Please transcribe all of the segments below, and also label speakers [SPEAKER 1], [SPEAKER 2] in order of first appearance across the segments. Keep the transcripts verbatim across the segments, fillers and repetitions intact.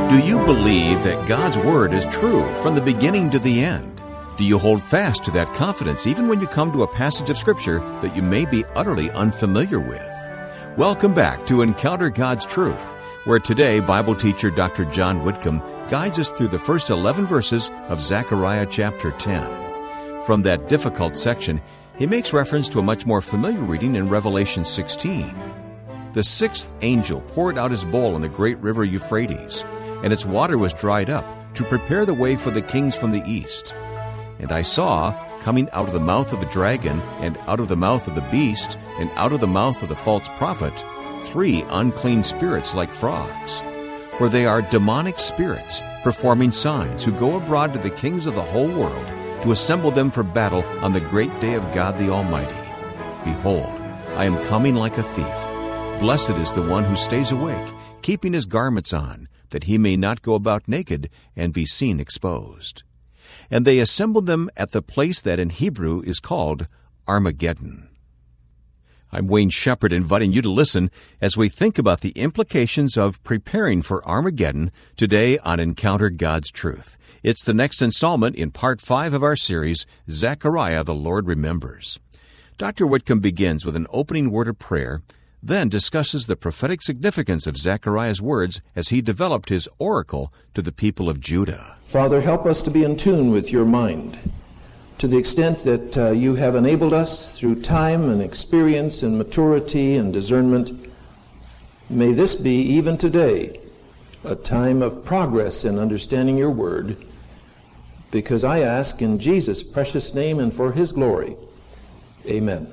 [SPEAKER 1] Do you believe that God's Word is true from the beginning to the end? Do you hold fast to that confidence even when you come to a passage of Scripture that you may be utterly unfamiliar with? Welcome back to Encounter God's Truth, where today Bible teacher Doctor John Whitcomb guides us through the first eleven verses of Zechariah chapter ten. From that difficult section, he makes reference to a much more familiar reading in Revelation sixteen. The sixth angel poured out his bowl on the great river Euphrates, and its water was dried up, to prepare the way for the kings from the east. And I saw, coming out of the mouth of the dragon, and out of the mouth of the beast, and out of the mouth of the false prophet, three unclean spirits like frogs. For they are demonic spirits, performing signs, who go abroad to the kings of the whole world, to assemble them for battle on the great day of God the Almighty. Behold, I am coming like a thief. Blessed is the one who stays awake, keeping his garments on, that he may not go about naked and be seen exposed. And they assembled them at the place that in Hebrew is called Armageddon. I'm Wayne Shepherd, inviting you to listen as we think about the implications of preparing for Armageddon today on Encounter God's Truth. It's the next installment in part five of our series, Zechariah the Lord Remembers. Doctor Whitcomb begins with an opening word of prayer, then discusses the prophetic significance of Zechariah's words as he developed his oracle to the people of Judah.
[SPEAKER 2] Father, help us to be in tune with your mind, to the extent that uh, you have enabled us through time and experience and maturity and discernment. May this be, even today, a time of progress in understanding your word, because I ask in Jesus' precious name and for his glory. Amen.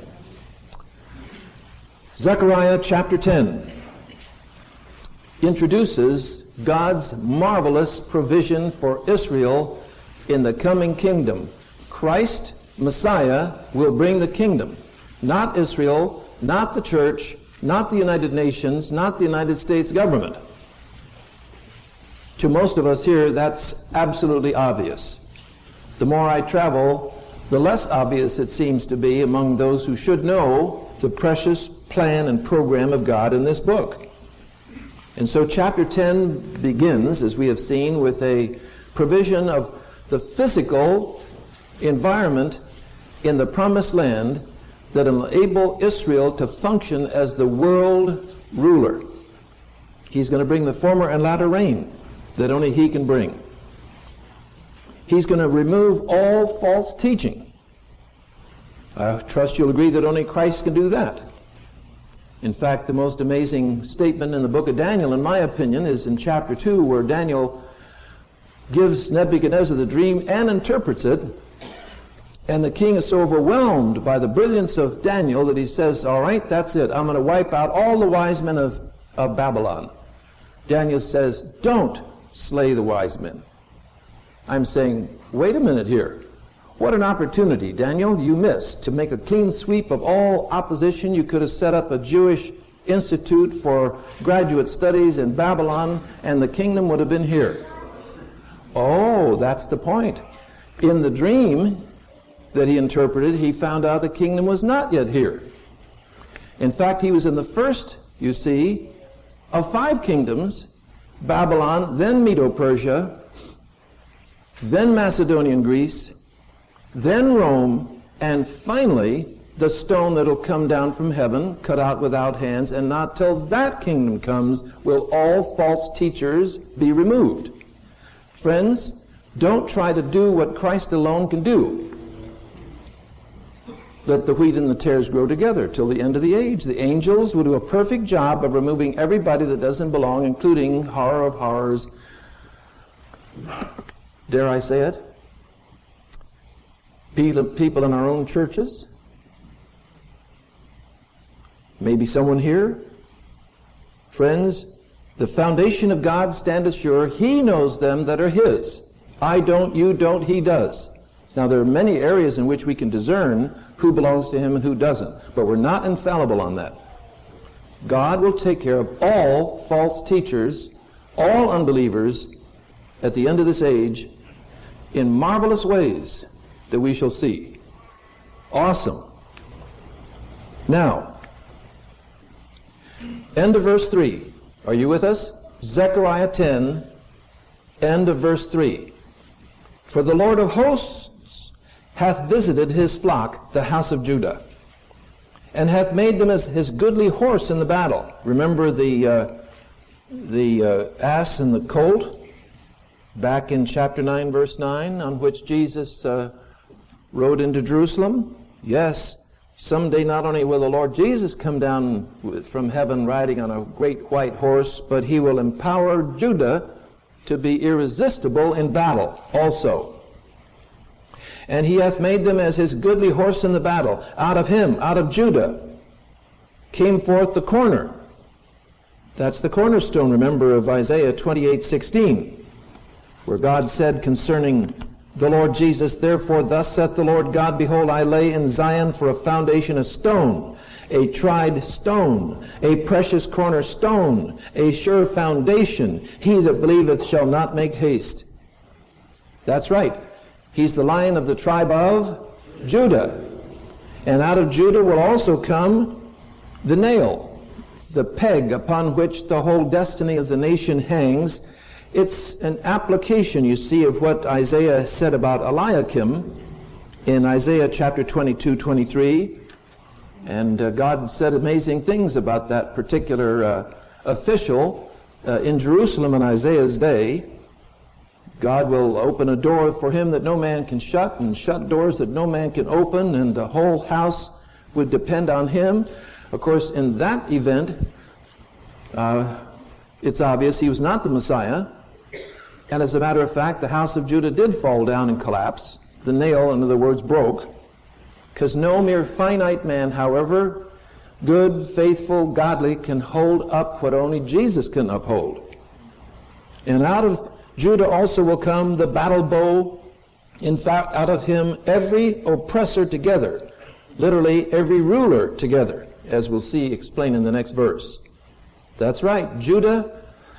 [SPEAKER 2] Zechariah chapter ten introduces God's marvelous provision for Israel in the coming kingdom. Christ, Messiah, will bring the kingdom. Not Israel, not the church, not the United Nations, not the United States government. To most of us here, that's absolutely obvious. The more I travel, the less obvious it seems to be among those who should know the precious plan and program of God in this book. And so chapter ten begins, as we have seen, with a provision of the physical environment in the promised land that will enable Israel to function as the world ruler. He's going to bring the former and latter rain that only he can bring. He's going to remove all false teaching. I trust you'll agree that only Christ can do that. In fact, the most amazing statement in the book of Daniel, in my opinion, is in chapter two, where Daniel gives Nebuchadnezzar the dream and interprets it. And the king is so overwhelmed by the brilliance of Daniel that he says, all right, that's it. I'm going to wipe out all the wise men of, of Babylon. Daniel says, don't slay the wise men. I'm saying, wait a minute here. What an opportunity, Daniel, you missed to make a clean sweep of all opposition. You could have set up a Jewish institute for graduate studies in Babylon, and the kingdom would have been here. Oh, that's the point. In the dream that he interpreted, he found out the kingdom was not yet here. In fact, he was in the first, you see, of five kingdoms, Babylon, then Medo-Persia, then Macedonian Greece, then Rome, and finally the stone that will come down from heaven, cut out without hands, and not till that kingdom comes will all false teachers be removed. Friends, don't try to do what Christ alone can do. Let the wheat and the tares grow together till the end of the age. The angels will do a perfect job of removing everybody that doesn't belong, including, horror of horrors, dare I say it, people in our own churches, maybe someone here. Friends, the foundation of God standeth sure. He knows them that are his. I don't, you don't, he does. Now, there are many areas in which we can discern who belongs to him and who doesn't, but we're not infallible on that. God will take care of all false teachers, all unbelievers at the end of this age in marvelous ways that we shall see. Awesome. Now, end of verse three. Are you with us? Zechariah ten, end of verse three. For the Lord of hosts hath visited his flock, the house of Judah, and hath made them as his goodly horse in the battle. Remember the uh, the uh, ass and the colt back in chapter nine, verse nine, on which Jesus uh, rode into Jerusalem? Yes, someday not only will the Lord Jesus come down with, from heaven riding on a great white horse, but he will empower Judah to be irresistible in battle also. And he hath made them as his goodly horse in the battle. Out of him, out of Judah, came forth the corner. That's the cornerstone, remember, of Isaiah twenty-eight sixteen, where God said concerning the Lord Jesus, therefore thus saith the Lord God, behold, I lay in Zion for a foundation a stone, a tried stone, a precious cornerstone, a sure foundation. He that believeth shall not make haste. That's right. He's the Lion of the tribe of Judah. And out of Judah will also come the nail, the peg upon which the whole destiny of the nation hangs. It's an application, you see, of what Isaiah said about Eliakim in Isaiah chapter twenty-two, twenty-three. And uh, God said amazing things about that particular uh, official uh, in Jerusalem in Isaiah's day. God will open a door for him that no man can shut, and shut doors that no man can open, and the whole house would depend on him. Of course, in that event, uh, it's obvious he was not the Messiah. And as a matter of fact, the house of Judah did fall down and collapse. The nail, in other words, broke. Because no mere finite man, however good, faithful, godly, can hold up what only Jesus can uphold. And out of Judah also will come the battle bow. In fact, out of him every oppressor together. Literally, every ruler together, as we'll see explained in the next verse. That's right, Judah,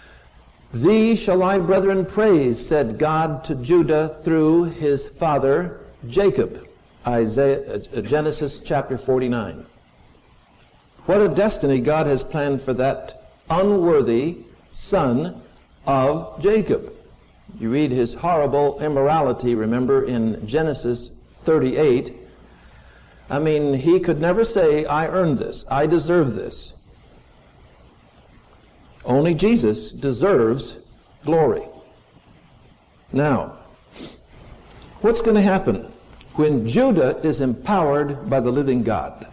[SPEAKER 2] thee shall thy brethren praise, said God to Judah through his father Jacob. Isaiah, uh, Genesis chapter forty-nine. What a destiny God has planned for that unworthy son of Jacob. You read his horrible immorality, remember, in Genesis thirty-eight. I mean, he could never say, I earned this, I deserve this. Only Jesus deserves glory. Now, what's going to happen when Judah is empowered by the living God?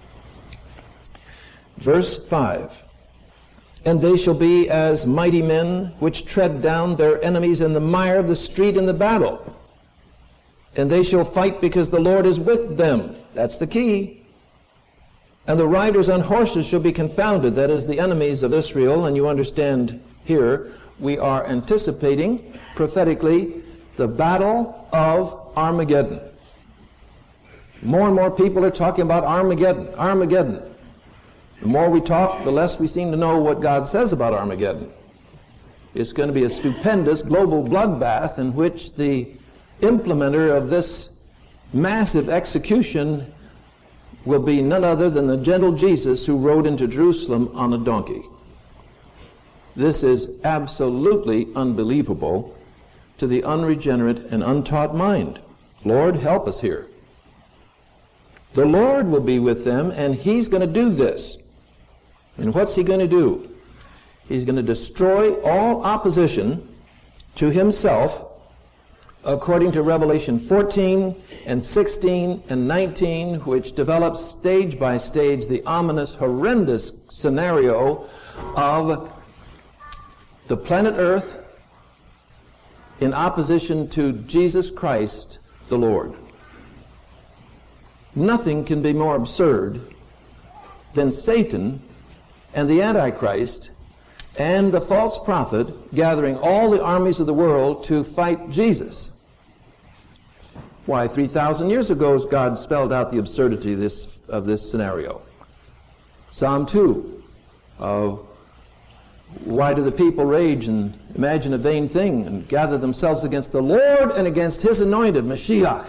[SPEAKER 2] Verse five. And they shall be as mighty men which tread down their enemies in the mire of the street in the battle. And they shall fight because the Lord is with them. That's the key. And the riders on horses shall be confounded. That is, the enemies of Israel. And you understand here, we are anticipating prophetically the battle of Armageddon. More and more people are talking about Armageddon, Armageddon. The more we talk, the less we seem to know what God says about Armageddon. It's going to be a stupendous global bloodbath in which the implementer of this massive execution will be none other than the gentle Jesus who rode into Jerusalem on a donkey. This is absolutely unbelievable to the unregenerate and untaught mind. Lord, help us here. The Lord will be with them, and he's going to do this. And what's he going to do? He's going to destroy all opposition to himself, according to Revelation fourteen and sixteen and nineteen, which develops stage by stage the ominous, horrendous scenario of the planet Earth in opposition to Jesus Christ, the Lord. Nothing can be more absurd than Satan and the Antichrist and the false prophet gathering all the armies of the world to fight Jesus. Why, three thousand years ago, God spelled out the absurdity of this, of this scenario. Psalm two, uh, why do the people rage and imagine a vain thing and gather themselves against the Lord and against his anointed, Mashiach?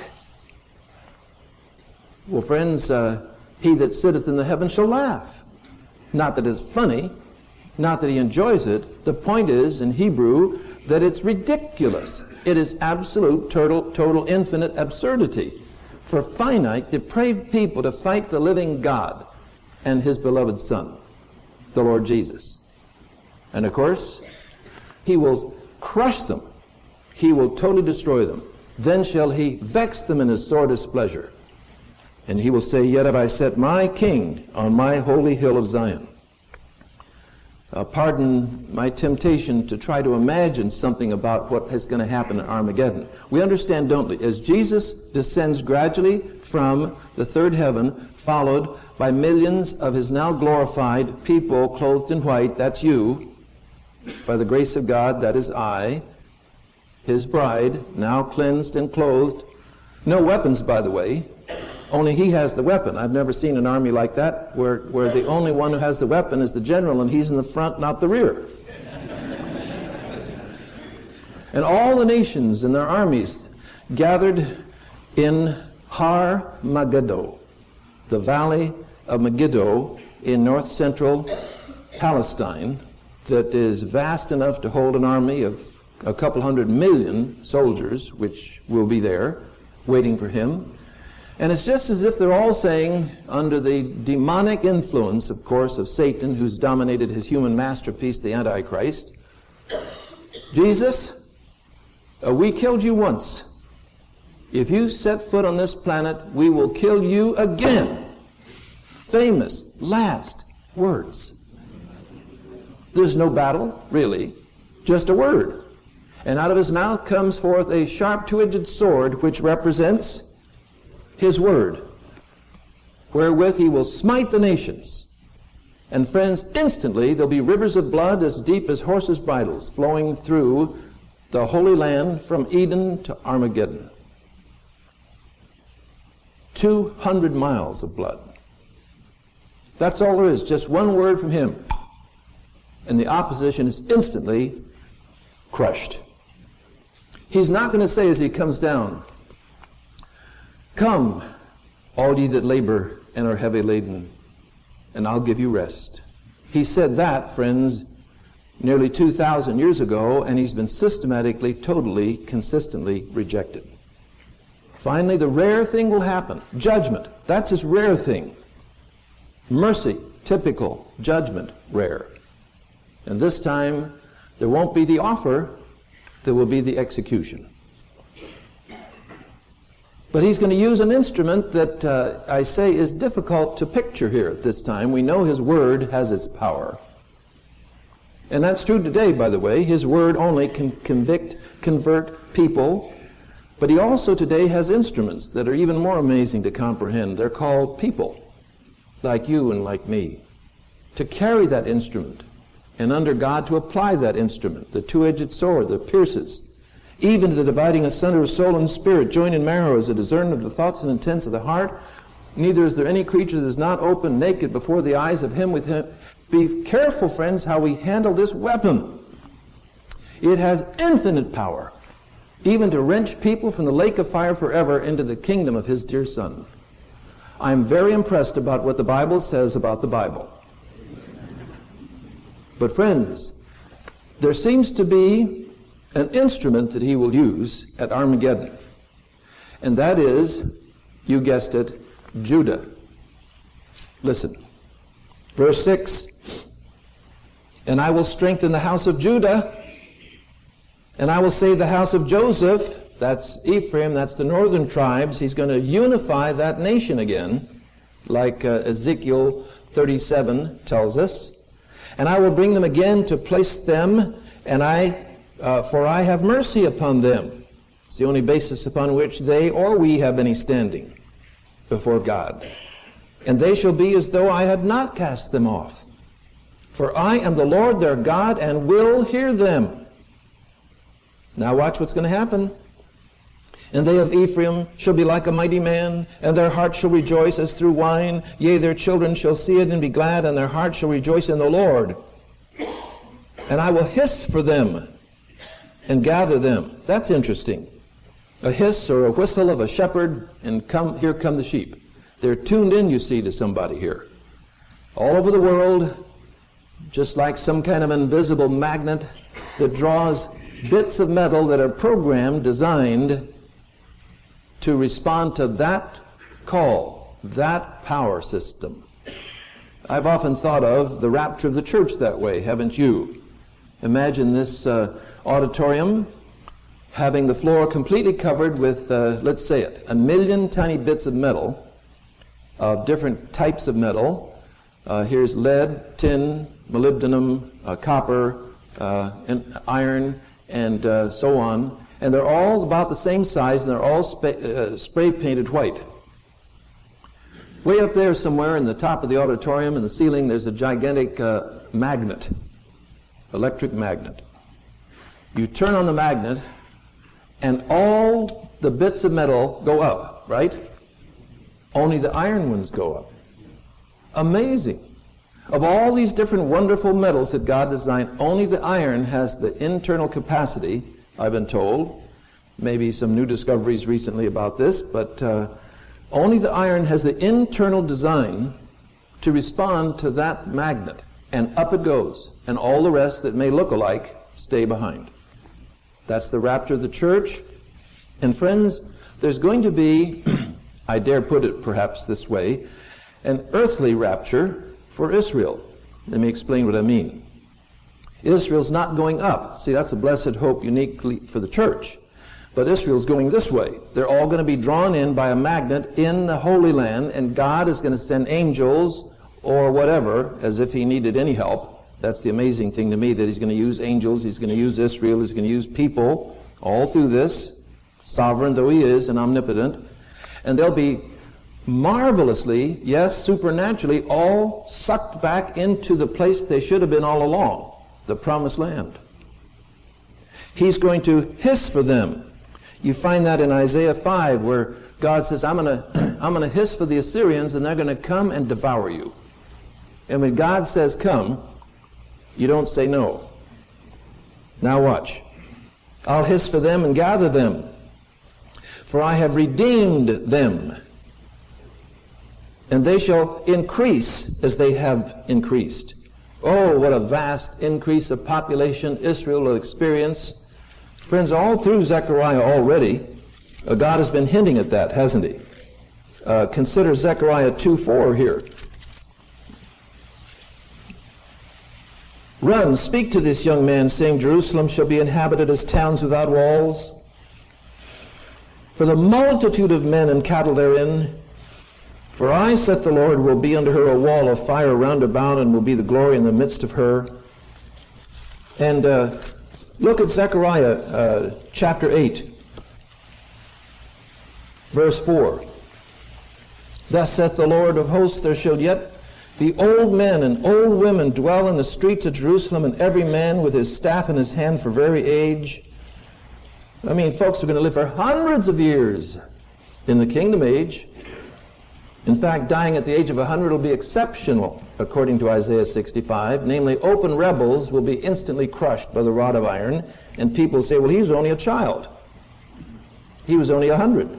[SPEAKER 2] Well, friends, uh, he that sitteth in the heavens shall laugh. Not that it's funny, Not that he enjoys it. The point is, in Hebrew, that it's ridiculous. It is absolute, total, total, infinite absurdity for finite, depraved people to fight the living God and his beloved Son, the Lord Jesus. And of course, he will crush them. He will totally destroy them. Then shall he vex them in his sore displeasure. And he will say, yet have I set my king on my holy hill of Zion. Uh, pardon my temptation to try to imagine something about what is going to happen in Armageddon. We understand, don't we? As Jesus descends gradually from the third heaven, followed by millions of his now glorified people clothed in white, that's you, by the grace of God, that is I, his bride, now cleansed and clothed. No weapons, by the way. Only he has the weapon. I've never seen an army like that where, where the only one who has the weapon is the general and he's in the front, not the rear. And all the nations and their armies gathered in Har Megiddo, the valley of Megiddo in north central Palestine, that is vast enough to hold an army of a couple hundred million soldiers, which will be there waiting for him. And it's just as if they're all saying, under the demonic influence, of course, of Satan, who's dominated his human masterpiece, the Antichrist, Jesus, uh, we killed you once. If you set foot on this planet, we will kill you again. Famous last words. There's no battle, really, just a word. And out of his mouth comes forth a sharp two-edged sword, which represents his word, wherewith he will smite the nations. And friends, instantly there'll be rivers of blood as deep as horses' bridles flowing through the Holy Land from Eden to Armageddon. two hundred miles of blood. That's all there is, just one word from him. And the opposition is instantly crushed. He's not going to say as he comes down, come, all ye that labor and are heavy laden, and I'll give you rest. He said that, friends, nearly two thousand years ago, and he's been systematically, totally, consistently rejected. Finally, the rare thing will happen. Judgment. That's his rare thing. Mercy, typical. Judgment, rare. And this time, there won't be the offer, there will be the execution. But he's going to use an instrument that uh, I say is difficult to picture here at this time. We know his word has its power. And that's true today, by the way. His word only can convict, convert people. But he also today has instruments that are even more amazing to comprehend. They're called people, like you and like me, to carry that instrument, and under God to apply that instrument, the two-edged sword that pierces, even to the dividing asunder of soul and spirit, joined in marrow, as a discerner of the thoughts and intents of the heart. Neither is there any creature that is not open naked before the eyes of him with him. Be careful, friends, how we handle this weapon. It has infinite power, even to wrench people from the lake of fire forever into the kingdom of his dear Son. I'm very impressed about what the Bible says about the Bible. But friends, there seems to be an instrument that he will use at Armageddon. And that is, you guessed it, Judah. Listen. Verse six. And I will strengthen the house of Judah, and I will save the house of Joseph. That's Ephraim, that's the northern tribes. He's going to unify that nation again, like uh, Ezekiel thirty-seven tells us. And I will bring them again to place them, and I Uh, for I have mercy upon them. It's the only basis upon which they or we have any standing before God. And they shall be as though I had not cast them off. For I am the Lord their God, and will hear them. Now watch what's going to happen. And they of Ephraim shall be like a mighty man, and their heart shall rejoice as through wine. Yea, their children shall see it and be glad, and their heart shall rejoice in the Lord. And I will hiss for them and gather them. That's interesting. A hiss or a whistle of a shepherd, and come here come the sheep. They're tuned in, you see, to somebody here. All over the world, just like some kind of invisible magnet that draws bits of metal that are programmed, designed to respond to that call, that power system. I've often thought of the rapture of the church that way, haven't you? Imagine this uh, auditorium having the floor completely covered with, uh, let's say it, a million tiny bits of metal, of different types of metal. Uh, here's lead, tin, molybdenum, uh, copper, uh, and iron, and uh, so on. And they're all about the same size, and they're all spa- uh, spray painted white. Way up there somewhere in the top of the auditorium, in the ceiling, there's a gigantic uh, magnet, electric magnet. You turn on the magnet, and all the bits of metal go up, right? Only the iron ones go up. Amazing. Of all these different wonderful metals that God designed, only the iron has the internal capacity, I've been told. Maybe some new discoveries recently about this, but uh, only the iron has the internal design to respond to that magnet. And up it goes. And all the rest that may look alike stay behind. That's the rapture of the church. And friends, there's going to be, I dare put it perhaps this way, an earthly rapture for Israel. Let me explain what I mean. Israel's not going up. See, that's a blessed hope uniquely for the church. But Israel's going this way. They're all going to be drawn in by a magnet in the Holy Land, and God is going to send angels or whatever, as if he needed any help. That's the amazing thing to me, that he's going to use angels, he's going to use Israel, he's going to use people all through this, sovereign though he is and omnipotent. And they'll be marvelously, yes, supernaturally, all sucked back into the place they should have been all along, the promised land. He's going to hiss for them. You find that in Isaiah five, where God says, I'm going to I'm going to hiss for the Assyrians, and they're going to come and devour you. And when God says come, you don't say no. Now watch. I'll hiss for them and gather them, for I have redeemed them, and they shall increase as they have increased. Oh, what a vast increase of population Israel will experience. Friends, all through Zechariah already, uh, God has been hinting at that, hasn't he? Uh, consider Zechariah two four here. Run, speak to this young man, saying, Jerusalem shall be inhabited as towns without walls. For the multitude of men and cattle therein, for I, saith the Lord, will be unto her a wall of fire round about, and will be the glory in the midst of her. And uh, look at Zechariah uh, chapter eight, verse four. Thus saith the Lord of hosts, there shall yet the old men and old women dwell in the streets of Jerusalem, and every man with his staff in his hand for very age. I mean, folks are going to live for hundreds of years in the kingdom age. In fact, dying at the age of one hundred will be exceptional, according to Isaiah sixty-five. Namely, open rebels will be instantly crushed by the rod of iron, and people say, well, he was only a child. He was only one hundred.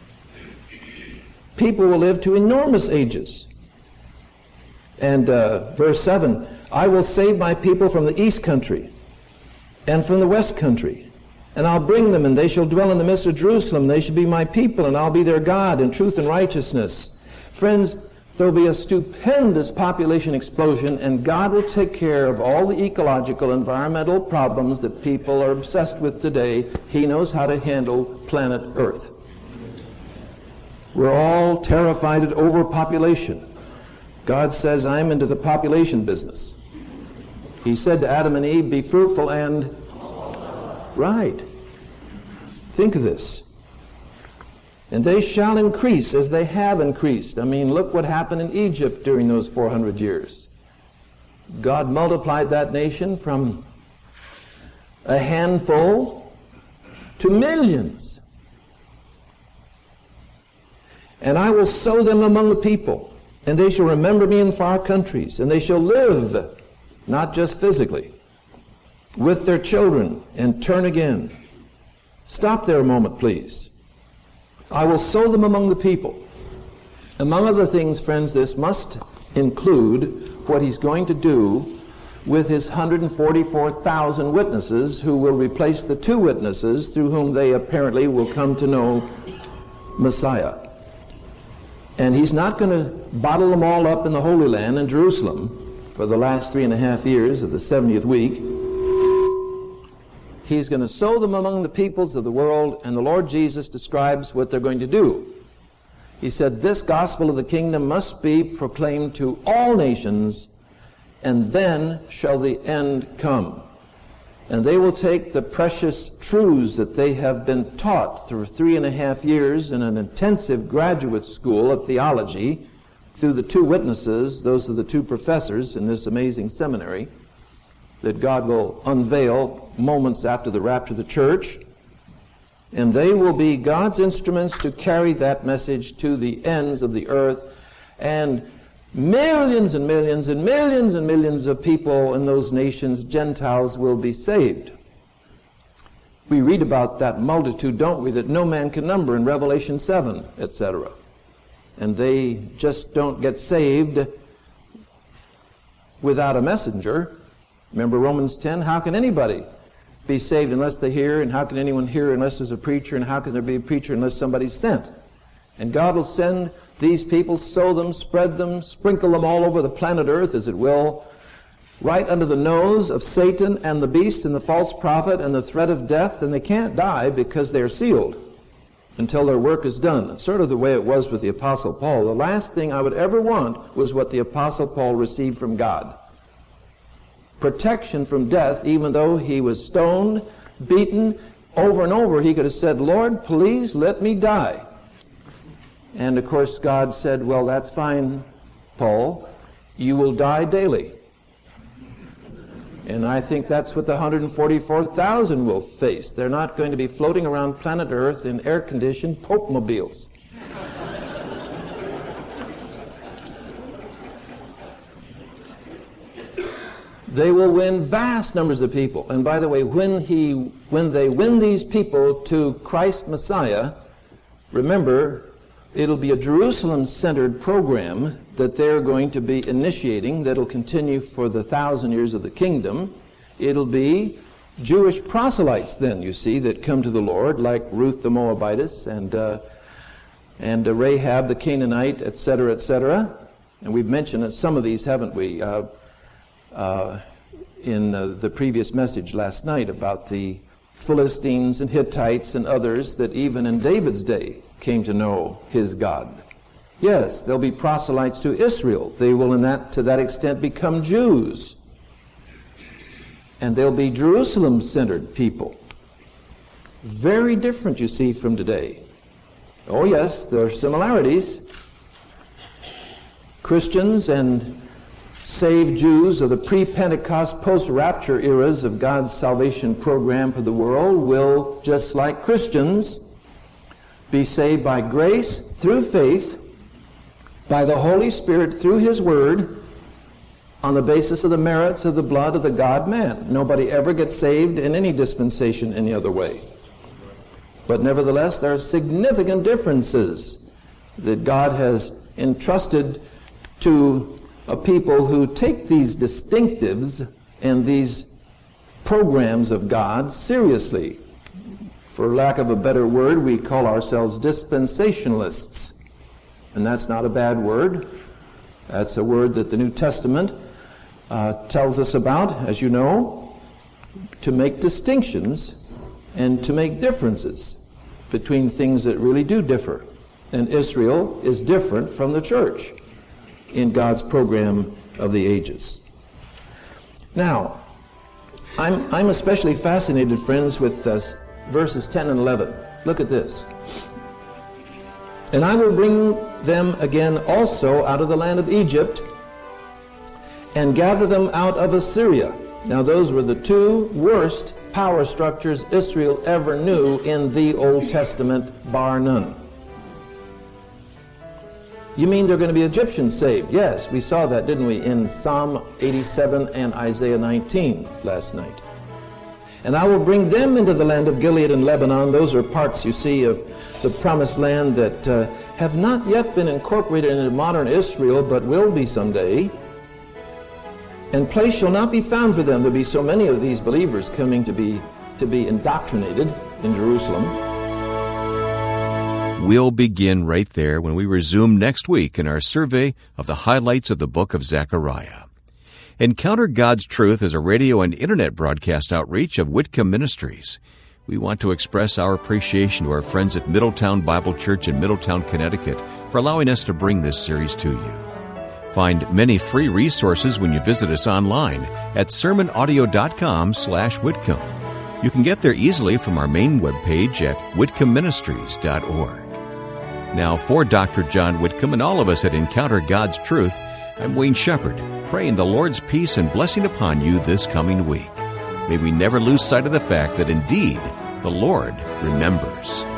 [SPEAKER 2] People will live to enormous ages. And uh, verse seven, I will save my people from the east country and from the west country, and I'll bring them, and they shall dwell in the midst of Jerusalem. They shall be my people, and I'll be their God in truth and righteousness. Friends, there will be a stupendous population explosion, and God will take care of all the ecological, environmental problems that people are obsessed with today. He knows how to handle planet Earth. We're all terrified at overpopulation. God says, I'm into the population business. He said to Adam and Eve, be fruitful and... Right. Think of this. And they shall increase as they have increased. I mean, look what happened in Egypt during those four hundred years. God multiplied that nation from a handful to millions. And I will sow them among the people. And they shall remember me in far countries, and they shall live, not just physically, with their children, and turn again. Stop there a moment, please. I will sow them among the people. Among other things, friends, this must include what he's going to do with his one hundred forty-four thousand witnesses who will replace the two witnesses through whom they apparently will come to know Messiah. And he's not going to bottle them all up in the Holy Land in Jerusalem for the last three and a half years of the seventieth week. He's going to sow them among the peoples of the world, and the Lord Jesus describes what they're going to do. He said, this gospel of the kingdom must be proclaimed to all nations, and then shall the end come. And they will take the precious truths that they have been taught through three and a half years in an intensive graduate school of theology through the two witnesses, those are the two professors in this amazing seminary that God will unveil moments after the rapture of the church. And they will be God's instruments to carry that message to the ends of the earth. And millions and millions and millions and millions of people in those nations, Gentiles, will be saved. We read about that multitude, don't we, that no man can number in Revelation seven, et cetera. And they just don't get saved without a messenger. Remember Romans ten? How can anybody be saved unless they hear? And how can anyone hear unless there's a preacher? And how can there be a preacher unless somebody's sent? And God will send these people, sow them, spread them, sprinkle them all over the planet Earth, as it will, right under the nose of Satan and the beast and the false prophet and the threat of death, and they can't die because they're sealed until their work is done. It's sort of the way it was with the Apostle Paul. The last thing I would ever want was what the Apostle Paul received from God. Protection from death, even though he was stoned, beaten, over and over. He could have said, Lord, please let me die. And of course God said, well, that's fine, Paul. You will die daily. And I think that's what the one hundred forty-four thousand will face. They're not going to be floating around planet Earth in air-conditioned Pope-mobiles. They will win vast numbers of people. And by the way, when he, when they win these people to Christ Messiah, remember, it'll be a Jerusalem-centered program that they're going to be initiating that'll continue for the thousand years of the kingdom. It'll be Jewish proselytes then, you see, that come to the Lord, like Ruth the Moabitess and, uh, and uh, Rahab the Canaanite, et cetera, et cetera. And we've mentioned some of these, haven't we? Uh, Uh, in uh, the previous message last night about the Philistines and Hittites and others that even in David's day came to know his God. Yes, there'll be proselytes to Israel. They will in that, to that extent become Jews. And they'll be Jerusalem-centered people. Very different, you see, from today. Oh yes, there are similarities. Christians and saved Jews of the pre-Pentecost, post-rapture eras of God's salvation program for the world will, just like Christians, be saved by grace through faith, by the Holy Spirit through His Word, on the basis of the merits of the blood of the God-man. Nobody ever gets saved in any dispensation any other way. But nevertheless, there are significant differences that God has entrusted to a people who take these distinctives and these programs of God seriously. For lack of a better word, we call ourselves dispensationalists. And that's not a bad word. That's a word that the New Testament uh, tells us about, as you know, to make distinctions and to make differences between things that really do differ. And Israel is different from the church in God's program of the ages. Now, I'm, I'm especially fascinated, friends, with uh, verses ten and eleven. Look at this. And I will bring them again also out of the land of Egypt, and gather them out of Assyria. Now those were the two worst power structures Israel ever knew in the Old Testament, bar none. You mean they're going to be Egyptians saved? Yes, we saw that, didn't we, in Psalm eighty-seven and Isaiah nineteen last night. And I will bring them into the land of Gilead and Lebanon. Those are parts, you see, of the promised land that uh, have not yet been incorporated into modern Israel, but will be someday. And place shall not be found for them. There'll be so many of these believers coming to be to be indoctrinated in Jerusalem.
[SPEAKER 1] We'll begin right there when we resume next week in our survey of the highlights of the book of Zechariah. Encounter God's Truth is a radio and internet broadcast outreach of Whitcomb Ministries. We want to express our appreciation to our friends at Middletown Bible Church in Middletown, Connecticut, for allowing us to bring this series to you. Find many free resources when you visit us online at sermonaudio.com slash Whitcomb. You can get there easily from our main webpage at whitcomb ministries dot org. Now, for Doctor John Whitcomb and all of us at Encounter God's Truth, I'm Wayne Shepherd, praying the Lord's peace and blessing upon you this coming week. May we never lose sight of the fact that indeed the Lord remembers.